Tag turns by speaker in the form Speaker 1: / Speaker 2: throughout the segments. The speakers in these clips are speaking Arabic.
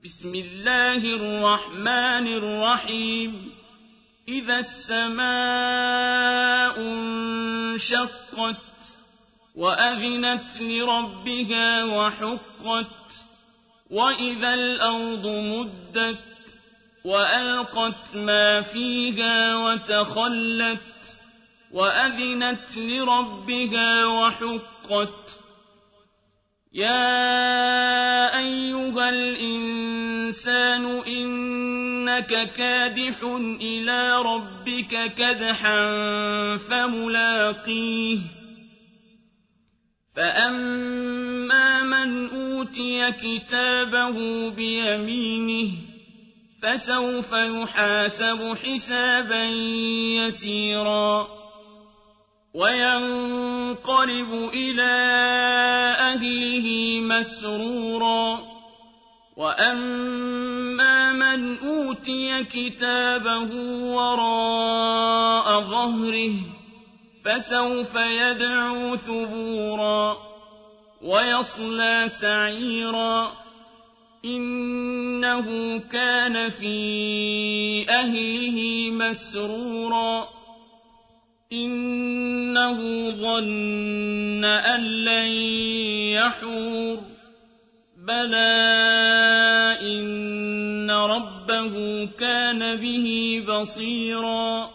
Speaker 1: بسم الله الرحمن الرحيم إذا السماء انشقت وأذنت لربها وحقت وإذا الأرض مدت وألقت ما فيها وتخلت وأذنت لربها وحقت يا أيها الإنسان إنك كادح إلى ربك كدحا فملاقيه فأما من أوتي كتابه بيمينه فسوف يحاسب حسابا يسيرا وينقلب إلى أهله مسرورا وأما من أوتي كتابه وراء ظهره فسوف يدعو ثبورا ويصلى سعيرا إنه كان في أهله مسرورا إنه ظن أن لن يحور بلى إن ربه كان به بصيرا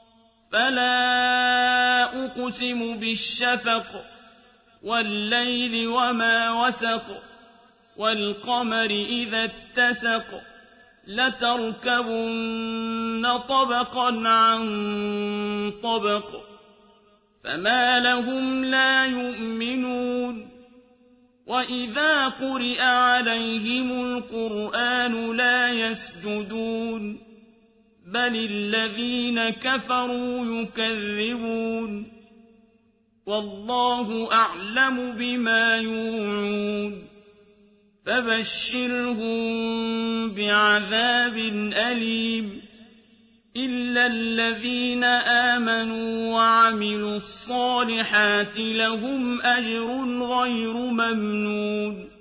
Speaker 1: فلا أقسم بالشفق والليل وما وسق والقمر إذا اتسق لتركبن طبقا عن طبق فما لهم لا يؤمنون وإذا قرئ عليهم القرآن لا يسجدون بل الذين كفروا يكذبون والله أعلم بما يوعون فبشرهم بعذاب أليم إلا الذين آمنوا وعملوا الصالحات لهم أجر غير ممنون